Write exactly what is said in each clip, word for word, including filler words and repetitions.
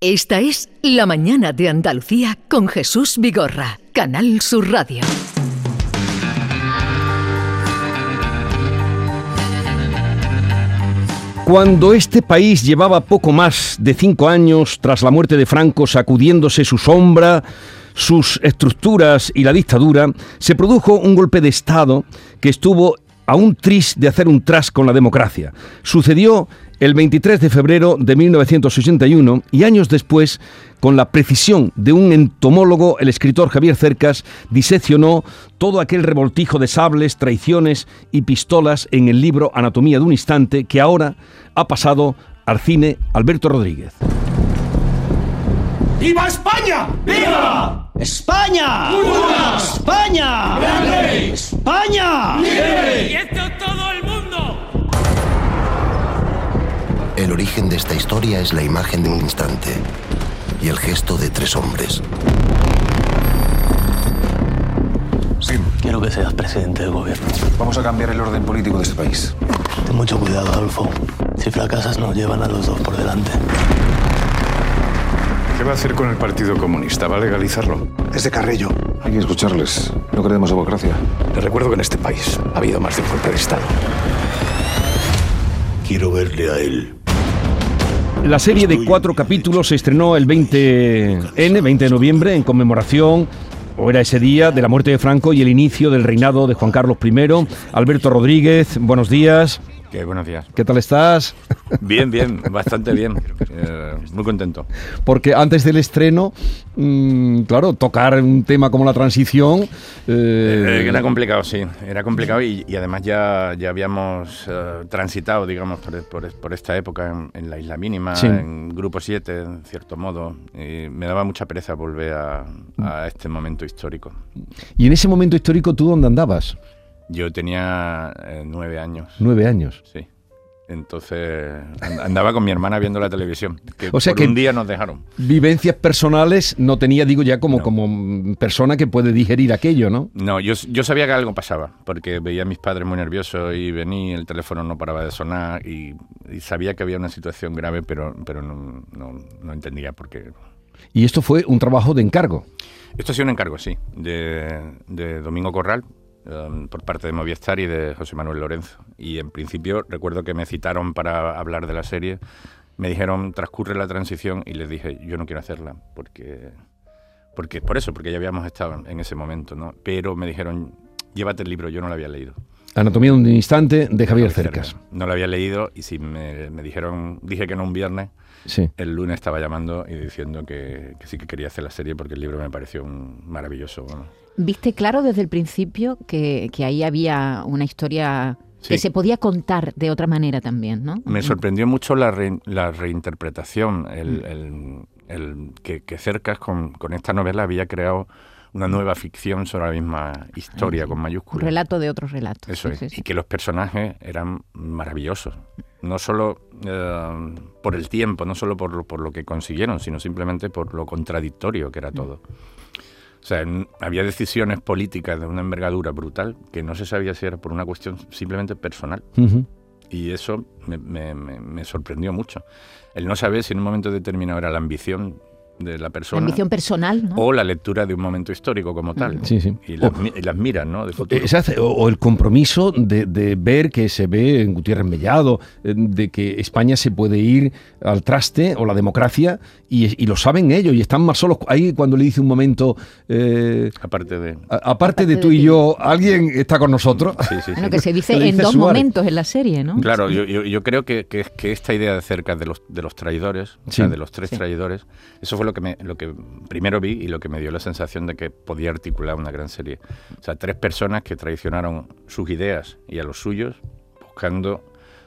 Esta es La Mañana de Andalucía con Jesús Vigorra, Canal Sur Radio. Cuando este país llevaba poco más de cinco años tras la muerte de Franco sacudiéndose su sombra, sus estructuras y la dictadura, se produjo un golpe de Estado que estuvo a un tris de hacer un tras con la democracia. Sucedió el veintitrés de febrero de mil novecientos ochenta y uno y años después, con la precisión de un entomólogo, el escritor Javier Cercas diseccionó todo aquel revoltijo de sables, traiciones y pistolas en el libro Anatomía de un instante, que ahora ha pasado al cine Alberto Rodríguez. ¡Viva España! ¡Viva! ¡España! ¡Viva! ¡España! ¡Grande! ¡España! ¡Libre! ¡Y esto todo el mundo! El origen de esta historia es la imagen de un instante y el gesto de tres hombres. Sí. Quiero que seas presidente del gobierno. Vamos a cambiar el orden político de este país. Ten mucho cuidado, Adolfo. Si fracasas, nos llevan a los dos por delante. ¿Qué va a hacer con el Partido Comunista? ¿Va a legalizarlo? Es de Carrillo. Hay que escucharles. No queremos democracia. Les recuerdo que en este país ha habido más de un golpe de Estado. Quiero verle a él. La serie de cuatro capítulos se estrenó el veinte ene, veinte de noviembre, en conmemoración, o era ese día, de la muerte de Franco y el inicio del reinado de Juan Carlos primero. Alberto Rodríguez, buenos días. ¿Qué? Buenos días. ¿Qué tal estás? Bien, bien, bastante bien. Eh, muy contento. Porque antes del estreno, mmm, claro, tocar un tema como la transición... Eh... Era complicado, sí. Era complicado y, y además ya, ya habíamos uh, transitado, digamos, por, por, por esta época en, en la Isla Mínima, sí. En Grupo siete, en cierto modo. Y me daba mucha pereza volver a, a este momento histórico. ¿Y en ese momento histórico tú dónde andabas? Yo tenía eh, nueve años. ¿Nueve años? Sí. Entonces andaba con mi hermana viendo la televisión, que o sea por que un día nos dejaron. Vivencias personales no tenía, digo ya, como, no. como persona que puede digerir aquello, ¿no? No, yo, yo sabía que algo pasaba, porque veía a mis padres muy nerviosos y venía, el teléfono no paraba de sonar y, y sabía que había una situación grave, pero, pero no, no, no entendía por qué. ¿Y esto fue un trabajo de encargo? Esto ha sido un encargo, sí, de, de Domingo Corral, Um, por parte de Movistar y de José Manuel Lorenzo. Y en principio recuerdo que me citaron para hablar de la serie, me dijeron transcurre la transición y les dije yo no quiero hacerla porque, porque por eso, porque ya habíamos estado en ese momento, ¿no? Pero me dijeron llévate el libro, yo no lo había leído. Anatomía de un instante de Javier Cercas. No lo había leído y si me, me dijeron, dije que no un viernes, sí. El lunes estaba llamando y diciendo que, que sí que quería hacer la serie porque el libro me pareció un maravilloso. Bueno. ¿Viste claro desde el principio que, que ahí había una historia sí. que se podía contar de otra manera también, ¿no? Me sorprendió mucho la, re, la reinterpretación, el, el, el, que, que Cercas con, con esta novela había creado una nueva ficción sobre la misma historia, con mayúsculas. Un relato de otros relatos. Eso sí, es, sí, sí. Y que los personajes eran maravillosos. No solo eh, por el tiempo, no solo por, por lo que consiguieron, sino simplemente por lo contradictorio que era todo. O sea, había decisiones políticas de una envergadura brutal que no se sabía si era por una cuestión simplemente personal. Uh-huh. Y eso me, me, me sorprendió mucho. El no saber si en un momento determinado era la ambición de la persona. La ambición personal, ¿no? O la lectura de un momento histórico como tal. Sí, sí. Y las, o, y las miras, ¿no? De futuro. O, o el compromiso de, de ver que se ve en Gutiérrez Mellado, de que España se puede ir al traste, o la democracia, y, y lo saben ellos, y están más solos. Ahí cuando le dice un momento... Eh, aparte de... A, aparte, aparte de tú de y yo, ¿alguien está con nosotros? Sí, sí, sí. Bueno, que se dice en dos Suárez. momentos en la serie, ¿no? Claro, yo, yo, yo creo que, que, que esta idea de cerca de los, de los traidores, sí. o sea, de los tres sí. traidores, eso fue lo que me... Lo que primero vi y lo que me dio la sensación de que podía articular una gran serie. O sea, tres personas que traicionaron sus ideas y a los suyos buscando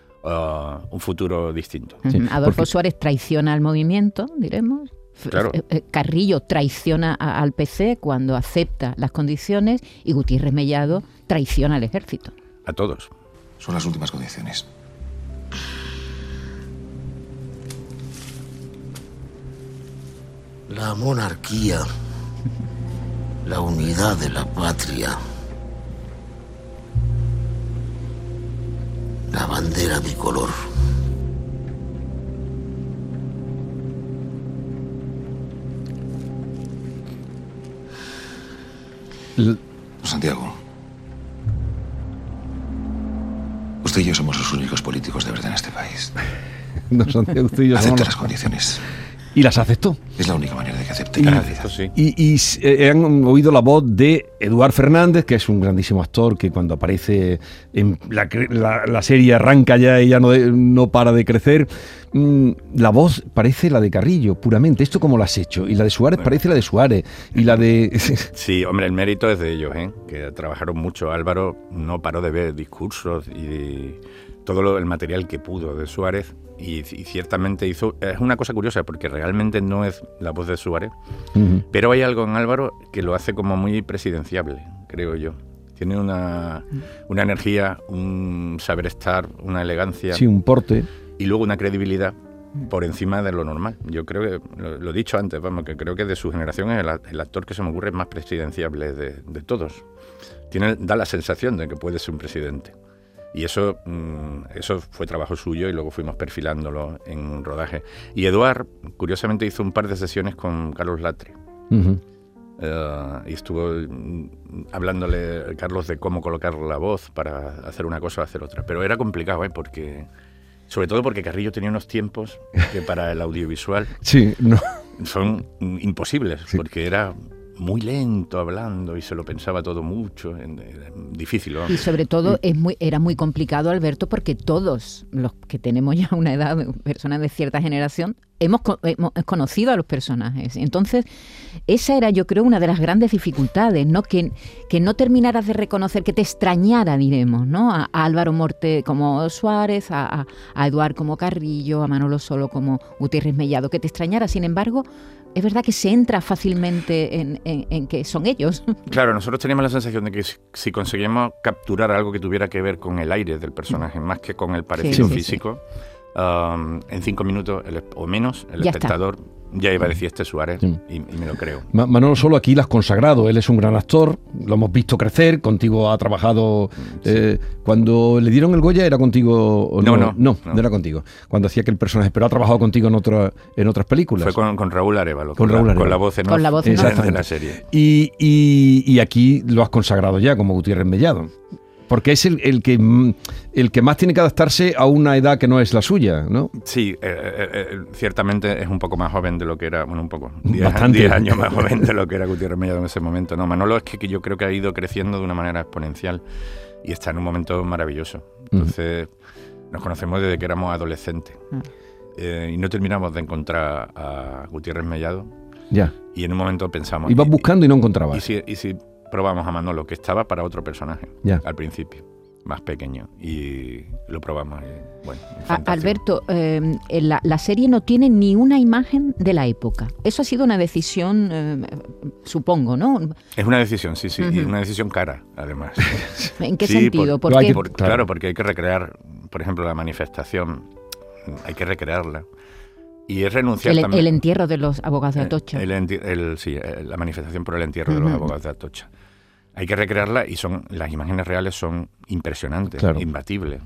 uh, un futuro distinto. Sí, Adolfo porque... Suárez traiciona al movimiento, diremos. Claro. Carrillo traiciona a, al P C cuando acepta las condiciones y Gutiérrez Mellado traiciona al ejército. A todos. Son las últimas condiciones. La monarquía, la unidad de la patria, la bandera bicolor. L- Santiago, usted y yo somos los únicos políticos de verdad en este país. Don Santiago, usted y yo Acepta somos- las condiciones. Y las aceptó. Es la única manera de que acepte. Y, la realidad. y, y, eh, han oído la voz de Eduard Fernández, que es un grandísimo actor que cuando aparece en la, cre- la, la serie arranca ya y ya no, de- no para de crecer. Mm, la voz parece la de Carrillo, puramente. Esto como lo has hecho. Y la de Suárez parece la de Suárez. Y la de... Sí, hombre, el mérito es de ellos, ¿eh? Que trabajaron mucho. Álvaro no paró de ver discursos y todo lo, el material que pudo de Suárez y, y ciertamente hizo... Es una cosa curiosa porque realmente no es la voz de Suárez, Uh-huh. pero hay algo en Álvaro que lo hace como muy presidenciable, creo yo. Tiene una, una energía, un saber estar, una elegancia. Sí, un porte. Y luego una credibilidad por encima de lo normal. Yo creo que, lo, lo he dicho antes, vamos, que creo que de su generación es el, el actor que se me ocurre más presidenciable de, de todos. Tiene, da la sensación de que puede ser un presidente. Y eso, mmm, eso fue trabajo suyo y luego fuimos perfilándolo en rodaje. Y Eduard, curiosamente, hizo un par de sesiones con Carlos Latre. Uh-huh. Uh, y estuvo mm, hablándole a Carlos de cómo colocar la voz para hacer una cosa o hacer otra. Pero era complicado, ¿eh? Porque... Sobre todo porque Carrillo tenía unos tiempos que para el audiovisual Sí, no. son imposibles, Sí. porque era muy lento hablando y se lo pensaba todo mucho, en- en- difícil, ¿no? Y sobre todo es muy, era muy complicado, Alberto, porque todos los que tenemos ya una edad, personas de cierta generación, hemos, co- hemos conocido a los personajes. Entonces, esa era, yo creo, una de las grandes dificultades, ¿no? Que, que no terminaras de reconocer, que te extrañara, diremos, ¿no? A, a Álvaro Morte como Suárez, a, a, a Eduard como Carrillo, a Manolo Solo como Gutiérrez Mellado, que te extrañara. Sin embargo, es verdad que se entra fácilmente en, en, en que son ellos. Claro, nosotros teníamos la sensación de que si, si conseguíamos capturar algo que tuviera que ver con el aire del personaje, más que con el parecido Sí, sí, físico, um, en cinco minutos el, o menos el Ya está. espectador ya iba a decir este es Suárez, Sí. y, y me lo creo. Ma- Manolo Solo aquí la has consagrado. Él es un gran actor, lo hemos visto crecer, contigo ha trabajado. eh, cuando le dieron el Goya era contigo o no, No, no, no, no. no era contigo. Cuando hacía aquel personaje, pero ha trabajado contigo en otra, en otras películas. Fue con, con Raúl Arevalo, Con con, Raúl la, Arévalo. con la voz en Con off la voz en de- off. de Exactamente. la serie. Y, y, y aquí lo has consagrado ya como Gutiérrez Mellado. Porque es el, el que mm, el que más tiene que adaptarse a una edad que no es la suya, ¿no? Sí, eh, eh, eh, ciertamente es un poco más joven de lo que era, bueno, un poco, diez Bastante. diez años más joven de lo que era Gutiérrez Mellado en ese momento. No, Manolo es que, que yo creo que ha ido creciendo de una manera exponencial y está en un momento maravilloso. Entonces, nos conocemos desde que éramos adolescentes eh, y no terminamos de encontrar a Gutiérrez Mellado Ya. y en un momento pensamos... Ibas y- buscando y no y encontrabas. si, y si probamos a Manolo, que estaba para otro personaje Ya. al principio, más pequeño, y lo probamos. Y, bueno, A- fantástico. Alberto, eh, la, la serie no tiene ni una imagen de la época. Eso ha sido una decisión, eh, supongo, ¿no? Es una decisión, sí, sí, y Ujú. una decisión cara, además. ¿En qué Sí, sentido? por- ¿Por hay qué? que- Por- Claro. claro. porque hay que recrear, por ejemplo, la manifestación, hay que recrearla. Y es renunciar El, también. el entierro de los abogados de Eh, Atocha. el enti- el- sí, eh, la manifestación por el entierro de los Ujú. abogados de Atocha. Hay que recrearla y son las imágenes reales son impresionantes, Claro. imbatibles.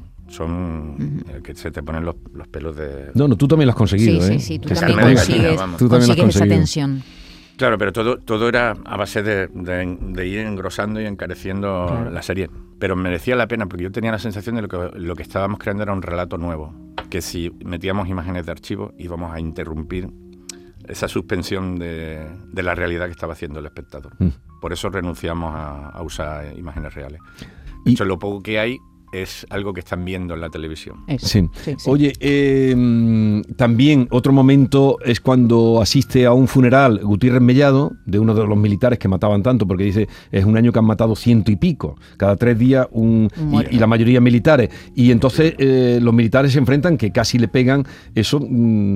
Son eh, que se te ponen los, los pelos de... No, no, tú también lo has conseguido, Sí, ¿eh? sí, sí, tú Que también carne de consigues, gallina, vamos. Tú también lo has consigues esa conseguido. tensión. Claro, pero todo, todo era a base de, de- de ir engrosando y encareciendo Claro. la serie. Pero merecía la pena porque yo tenía la sensación de lo que, lo que estábamos creando era un relato nuevo. Que si metíamos imágenes de archivo íbamos a interrumpir esa suspensión de, de la realidad que estaba haciendo el espectador. Mm. Por eso renunciamos a, a usar imágenes reales. Y- De hecho, lo poco que hay es algo que están viendo en la televisión. Eso. Sí. Sí, sí. Oye, eh, mm, también otro momento es cuando asiste a un funeral Gutiérrez Mellado de uno de los militares que mataban tanto, porque dice es un año que han matado ciento y pico, cada tres días un Muere. y, y la mayoría militares. Y entonces eh, los militares se enfrentan que casi le pegan. Eso mm,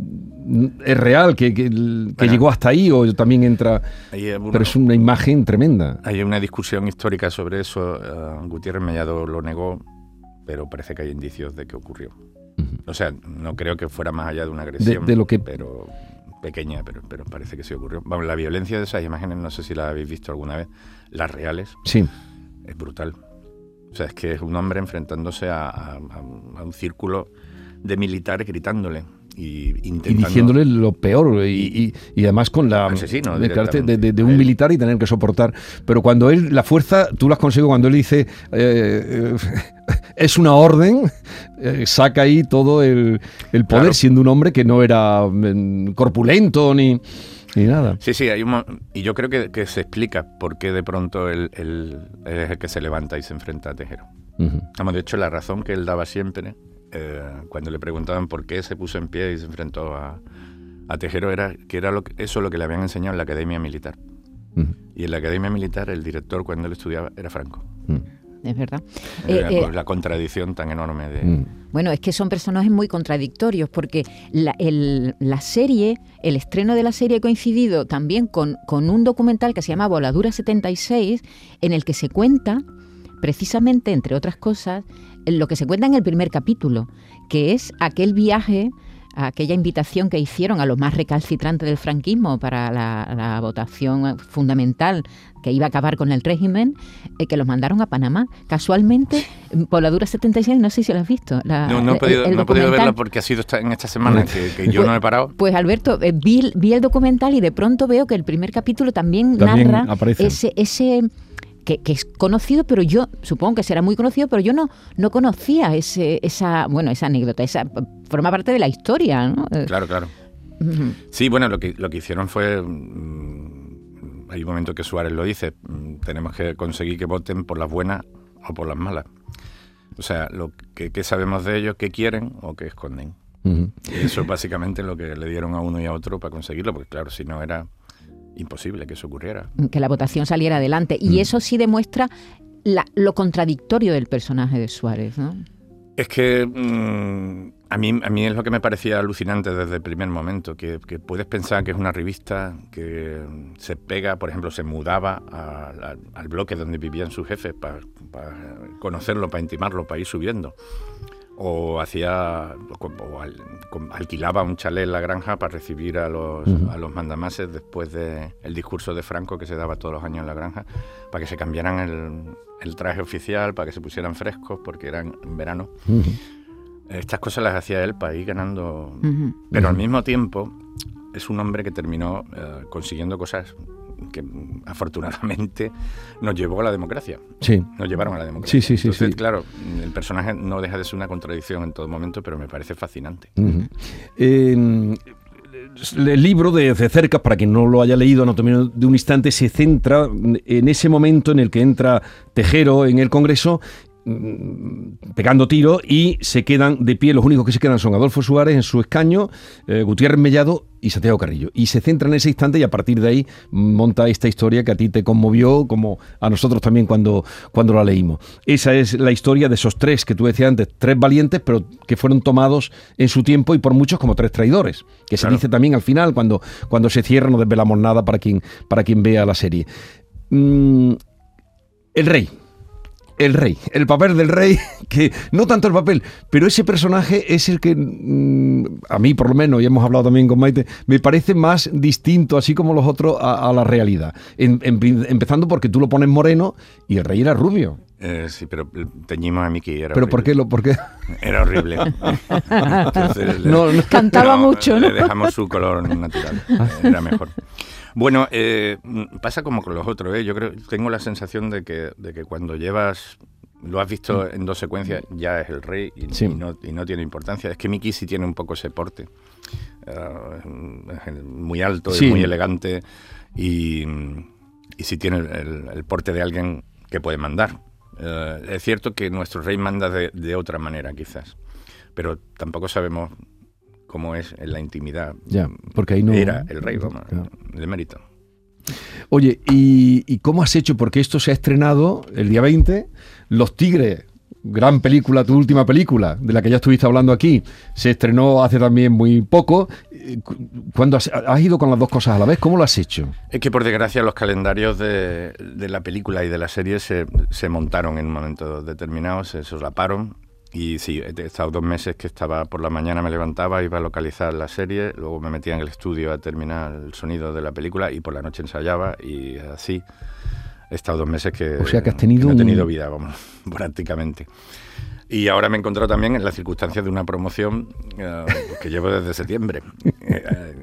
es real, que, que, que Bueno. llegó hasta ahí o también entra. Ahí es uno- Pero es una imagen tremenda. Hay una discusión histórica sobre eso. eh, Gutiérrez Mellado lo negó, pero parece que hay indicios de que ocurrió. O sea, no creo que fuera más allá de una agresión, de lo que- pero pequeña, pero, pero parece que sí ocurrió. Vamos, la violencia de esas imágenes, no sé si las habéis visto alguna vez, las reales, Sí. es brutal. O sea, es que es un hombre enfrentándose a, a- a un círculo de militares gritándole. y intentando... Y diciéndole lo peor, y, y, y además con la... Asesino, de, de, de, de un militar y tener que soportar. Pero cuando él, la fuerza, tú la has conseguido cuando él dice... Eh, eh, es una orden, eh, saca ahí todo el, el poder, claro. Siendo un hombre que no era eh, corpulento ni... Ni nada. Sí, sí, hay un, y yo creo que, que se explica por qué de pronto él, él es el que se levanta y se enfrenta a Tejero. Uh-huh. Vamos, de hecho, la razón que él daba siempre, eh, cuando le preguntaban por qué se puso en pie y se enfrentó a, a Tejero, era que era lo que, eso lo que le habían enseñado en la Academia Militar. Uh-huh. Y en la Academia Militar, el director, cuando él estudiaba, era Franco. Uh-huh. Es verdad. Era Eh, eh, la contradicción tan enorme de... Mm. Bueno, es que son personajes muy contradictorios, porque la, el, la serie, el estreno de la serie ha coincidido también con, con un documental que se llama Voladura setenta y seis, en el que se cuenta, precisamente, entre otras cosas, lo que se cuenta en el primer capítulo, que es aquel viaje, aquella invitación que hicieron a los más recalcitrantes del franquismo para la, la votación fundamental que iba a acabar con el régimen, eh, que los mandaron a Panamá. Casualmente, Voladura setenta y seis, no sé si lo has visto. La, no, no he podido, no he podido verla porque ha sido esta, en esta semana que, que yo pues, no he parado. Pues Alberto, eh, vi, vi el documental y de pronto veo que el primer capítulo también, también narra aparece. ese... ese Que, que es conocido, pero yo supongo que será muy conocido, pero yo no no conocía ese esa bueno esa anécdota, esa forma parte de la historia, ¿no? Claro, claro. Uh-huh. Sí, bueno, lo que lo que hicieron fue mmm, hay un momento que Suárez lo dice, mmm, tenemos que conseguir que voten por las buenas o por las malas. O sea, lo que, que sabemos de ellos, qué quieren o qué esconden. Uh-huh. Y eso es básicamente lo que le dieron a uno y a otro para conseguirlo, porque claro, si no era imposible que eso ocurriera. Que la votación saliera adelante. Y mm. eso sí demuestra la, lo contradictorio del personaje de Suárez, ¿no? Es que mmm, a mí a mí es lo que me parecía alucinante desde el primer momento, que, que puedes pensar que es una revista que se pega, por ejemplo, se mudaba a, a, al bloque donde vivían sus jefes para pa conocerlo, para intimarlo, para ir subiendo. O hacía o al, alquilaba un chalet en la granja para recibir a los, uh-huh. a los mandamases después del discurso de Franco que se daba todos los años en la granja, para que se cambiaran el, el traje oficial, para que se pusieran frescos porque eran en verano. Uh-huh. Estas cosas las hacía él para ir ganando, uh-huh. pero al mismo tiempo es un hombre que terminó eh, consiguiendo cosas que afortunadamente nos llevó a la democracia. Sí. Nos llevaron a la democracia. Sí, sí, sí. Entonces, sí. claro, el personaje no deja de ser una contradicción en todo momento, pero me parece fascinante. Uh-huh. Eh, el libro de, de cerca, para quien no lo haya leído, Anatomía de un instante, se centra en ese momento en el que entra Tejero en el Congreso pegando tiros y se quedan de pie, los únicos que se quedan son Adolfo Suárez en su escaño, eh, Gutiérrez Mellado y Santiago Carrillo, y se centra en ese instante y a partir de ahí monta esta historia que a ti te conmovió, como a nosotros también cuando, cuando la leímos. Esa es la historia de esos tres que tú decías antes, tres valientes, pero que fueron tomados en su tiempo y por muchos como tres traidores, que se claro. dice también al final cuando, cuando se cierra, no desvelamos nada para quien, para quien vea la serie. Mm, el rey El rey, el papel del rey, que no tanto el papel, pero ese personaje es el que, mmm, a mí por lo menos, y hemos hablado también con Maite, me parece más distinto, así como los otros, a, a la realidad. En, en, empezando porque tú lo pones moreno y el rey era rubio. Eh, sí, pero teñimos a Mickey. Era ¿Pero horrible. por qué? Lo, por qué? Era horrible. Entonces, no, no. Cantaba no, mucho, ¿no? Le dejamos su color natural. Era mejor. Bueno, eh, pasa como con los otros, ¿eh? Yo creo, tengo la sensación de que, de que cuando llevas, lo has visto en dos secuencias, ya es el rey y, sí. y, no, y no tiene importancia. Es que Mickey sí tiene un poco ese porte. Uh, muy alto, sí. muy elegante y, y sí tiene el, el, el porte de alguien que puede mandar. Uh, es cierto que nuestro rey manda de, de otra manera, quizás, pero tampoco sabemos cómo es en la intimidad. Ya, porque ahí no... Era el rey, vamos, no. de mérito. Oye, ¿y, ¿y cómo has hecho? Porque esto se ha estrenado el día veinte, Los Tigres, gran película, tu última película, de la que ya estuviste hablando aquí, se estrenó hace también muy poco. ¿Cuándo has, has ido con las dos cosas a la vez? ¿Cómo lo has hecho? Es que por desgracia los calendarios de, de la película y de la serie se, se montaron en un momento determinado, se solaparon. Y sí, he estado dos meses que estaba por la mañana, me levantaba, iba a localizar la serie, luego me metía en el estudio a terminar el sonido de la película y por la noche ensayaba y así he estado dos meses que, o sea que has tenido que no he tenido un... vida, vamos, prácticamente. Y ahora me he encontrado también en las circunstancias de una promoción uh, que llevo desde septiembre. Eh,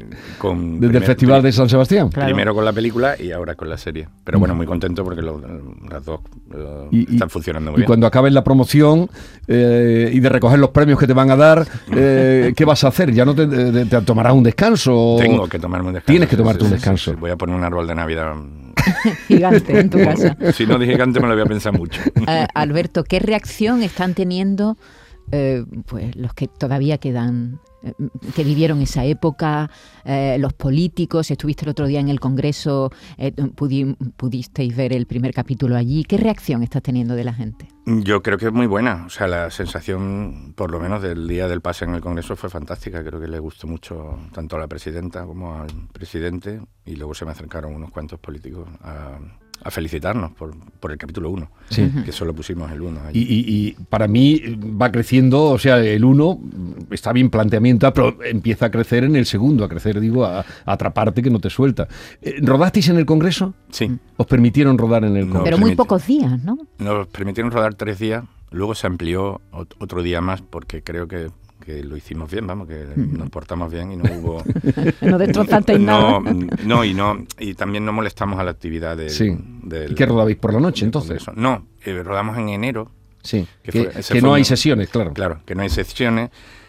con ¿Desde primer, el Festival de San Sebastián? Claro. Primero con la película y ahora con la serie. Pero bueno, muy contento porque lo, las dos uh, y, están funcionando muy y bien. Y cuando acabes la promoción eh, y de recoger los premios que te van a dar, eh, ¿qué vas a hacer? ¿Ya no te, te, te tomarás un descanso? Tengo que tomarme un descanso. Tienes que tomarte sí, un sí, descanso. Sí, sí. Voy a poner un árbol de Navidad gigante en tu casa. Si no de gigante me lo voy a pensar mucho. Uh, Alberto, ¿qué reacción están teniendo eh, pues los que todavía quedan, eh, que vivieron esa época, eh, los políticos? Estuviste el otro día en el Congreso, eh, pudi- pudisteis ver el primer capítulo allí. ¿Qué reacción estás teniendo de la gente? Yo creo que es muy buena. O sea, la sensación, por lo menos del día del pase en el Congreso, fue fantástica. Creo que le gustó mucho tanto a la presidenta como al presidente. Y luego se me acercaron unos cuantos políticos a, a felicitarnos por, por el capítulo uno, sí. que solo pusimos el uno. Y, y, y para mí va creciendo, o sea, el uno está bien planteamiento, pero empieza a crecer en el segundo, a crecer, digo, a, a atraparte que no te suelta. ¿Rodasteis en el Congreso? Sí. ¿Os permitieron rodar en el Congreso? Pero muy pocos días, ¿no? Nos permitieron rodar tres días, luego se amplió otro día más porque creo que, que lo hicimos bien, vamos, que nos portamos bien y no hubo... no destrozasteis no, nada. No, y no y también no molestamos a la actividad del... Sí. del ¿Y qué rodabais por la noche, entonces? Congreso. No, eh, rodamos en enero. Sí, que, que, fue, que no fue hay un, sesiones, claro. Claro, que no hay sesiones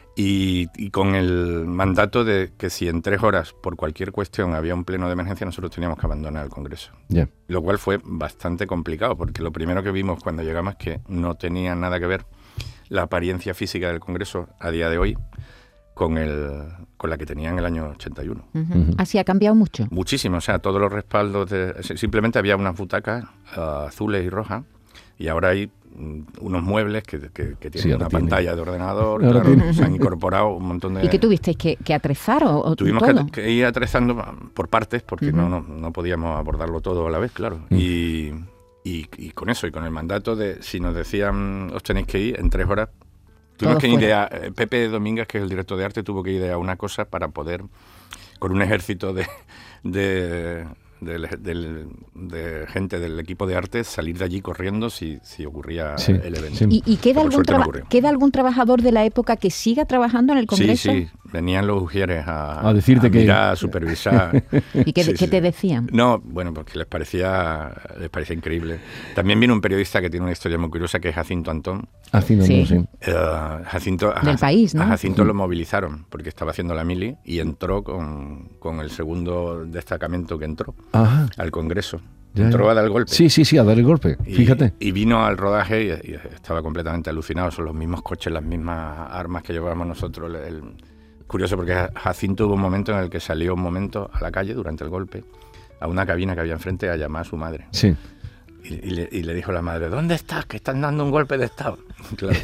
y, y con el mandato de que si en tres horas, por cualquier cuestión, había un pleno de emergencia, nosotros teníamos que abandonar el Congreso. Yeah. Lo cual fue bastante complicado, porque lo primero que vimos cuando llegamos es que no tenía nada que ver la apariencia física del Congreso a día de hoy con el con la que tenía en el año ochenta y uno. Uh-huh. Uh-huh. ¿Así ha cambiado mucho? Muchísimo, o sea, todos los respaldos, de, simplemente había unas butacas uh, azules y rojas, y ahora hay um, unos muebles que, que, que tienen sí, una tiene. pantalla de ordenador, claro, tiene. Se han incorporado un montón de... ¿Y qué tuvisteis que, que atrezar o, o Tuvimos todo? Que, que ir atrezando por partes, porque uh-huh. no, no, no podíamos abordarlo todo a la vez, claro, uh-huh. y, y, y con eso, y con el mandato de, si nos decían, os tenéis que ir en tres horas, tuvimos que ir a, Pepe Domínguez, que es el director de arte, tuvo que ir a una cosa para poder, con un ejército de, de, de, de, de gente del equipo de arte, salir de allí corriendo si, si ocurría sí, el evento. Sí. ¿Y, y queda, algún traba- queda algún trabajador de la época que siga trabajando en el Congreso? Sí, sí, venían los ujieres a, a decirte a que... mirar, a supervisar. ¿Y qué, sí, qué sí. te decían? No, bueno, porque les parecía, les parecía increíble. También vino un periodista que tiene una historia muy curiosa, que es Jacinto Antón. Jacinto, sí. sí. Uh, Jacinto, a, Del país, ¿no? A Jacinto sí. lo movilizaron porque estaba haciendo la mili y entró con, con el segundo destacamento que entró Ajá. al Congreso. Ya, entró ya. a dar el golpe. Sí, sí, sí, a dar el golpe, y, fíjate. Y vino al rodaje y, y estaba completamente alucinado. Son los mismos coches, las mismas armas que llevábamos nosotros. El, el, curioso porque Jacinto hubo un momento en el que salió un momento a la calle durante el golpe, a una cabina que había enfrente, a llamar a su madre. Sí. Y, y, le, y le dijo a la madre, ¿dónde estás? Que están dando un golpe de Estado. Claro.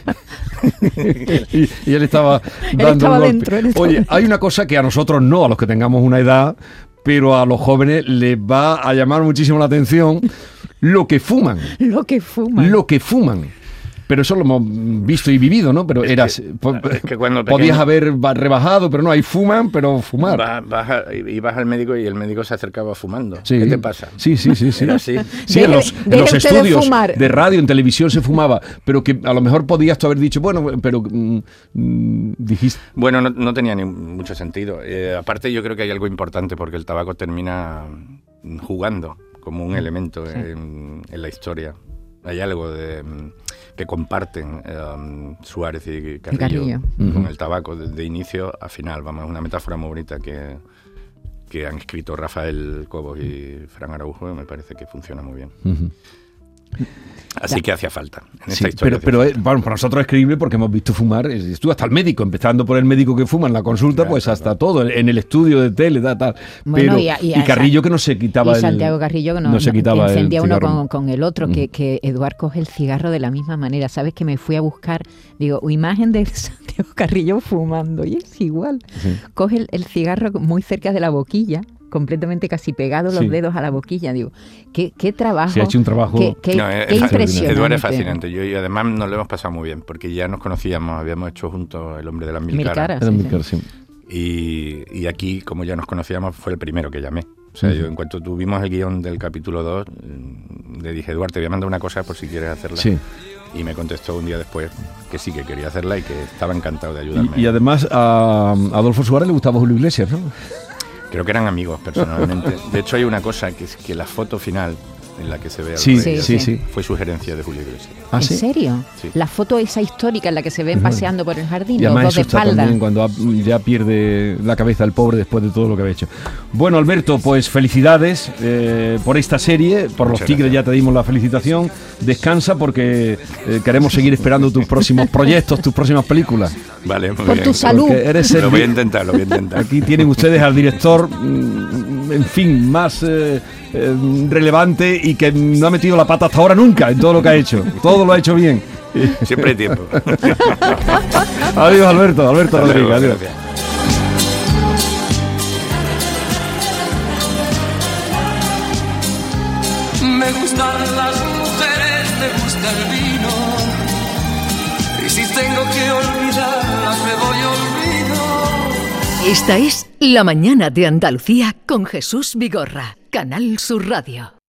y, y él estaba dando él estaba un golpe. Dentro, él estaba Oye, dentro. Hay una cosa que a nosotros no, a los que tengamos una edad, pero a los jóvenes les va a llamar muchísimo la atención lo que fuman. Lo que fuman. Lo que fuman. Pero eso lo hemos visto y vivido, ¿no? Pero es eras, que, po, es que cuando podías pequeño, haber rebajado, pero no, ahí fuman, pero fumar. Vas, vas a, ibas al médico y el médico se acercaba fumando. Sí. ¿Qué te pasa? Sí, sí, sí. sí. Era así. Sí, Deje, en los, en los estudios de, de radio, en televisión se fumaba, pero que a lo mejor podías tú haber dicho, bueno, pero mmm, dijiste... Bueno, no, no tenía ni mucho sentido. Eh, aparte yo creo que hay algo importante porque el tabaco termina jugando como un elemento sí. en, en la historia. Hay algo de... que comparten um, Suárez y Carrillo, Carrillo. con Uh-huh. el tabaco de, de inicio a final. Vamos, es una metáfora muy bonita que, que han escrito Rafael Cobos y Fran Araujo y me parece que funciona muy bien. Uh-huh. Así ya. que hacía falta en Sí, esta historia. pero, pero eh, bueno, para nosotros es creíble porque hemos visto fumar, tú hasta el médico, empezando por el médico que fuma en la consulta, claro, pues hasta claro. todo, en el estudio de tele, tal, tal. Bueno, pero, y, a, y, y Carrillo que no se quitaba y el... Santiago Carrillo que no, no se quitaba que encendía el uno cigarro. con, con el otro, Mm. que, que Eduard coge el cigarro de la misma manera. ¿Sabes que me fui a buscar? Digo, imagen de Santiago Carrillo fumando, y es igual. Sí. Coge el, el cigarro muy cerca de la boquilla, completamente casi pegados los Sí. dedos a la boquilla. Digo, qué, qué trabajo. Se ha hecho un trabajo... Qué, qué, No, es, qué es impresionante. Eduard es fascinante. Yo, y además nos lo hemos pasado muy bien, porque ya nos conocíamos, habíamos hecho juntos El hombre de las mil, Mil caras. caras, sí, Mil sí. caras, sí. Y, y aquí, como ya nos conocíamos, fue el primero que llamé. O sea, uh-huh. yo en cuanto tuvimos el guión del capítulo dos, le dije, Eduard, te voy a mandar una cosa por si quieres hacerla. Sí. y me contestó un día después que sí, que quería hacerla y que estaba encantado de ayudarme. Y, y además a Adolfo Suárez le gustaba Julio Iglesias, ¿no? Creo que eran amigos personalmente. De hecho hay una cosa, que es que la foto final en la que se ve al sí, rey, sí, sí. fue sugerencia de Julio Iglesias. ¿Ah, ¿En sí? serio? Sí. La foto esa histórica en la que se ven paseando por el jardín, y los además dos de eso está espalda. también cuando ya pierde la cabeza el pobre después de todo lo que había hecho. Bueno, Alberto, pues felicidades eh, por esta serie, por Muchas Los Tigres gracias. ya te dimos la felicitación. Descansa porque eh, queremos seguir esperando tus próximos proyectos, tus próximas películas. Vale, muy Por bien. tu salud. Porque eres el Lo voy a di- intentar, lo voy a intentar. Aquí tienen ustedes al director, mm, en fin, más eh, eh, relevante y que no ha metido la pata hasta ahora nunca en todo lo que ha hecho. Todo lo ha hecho bien. Siempre hay tiempo. Adiós, Alberto. Alberto Hasta luego, Rodríguez. Adiós. gracias. Me gustan las mujeres, me gusta el vino. Y si tengo que olvidarlas, me voy olvido. Esta es La Mañana de Andalucía con Jesús Vigorra, Canal Sur Radio.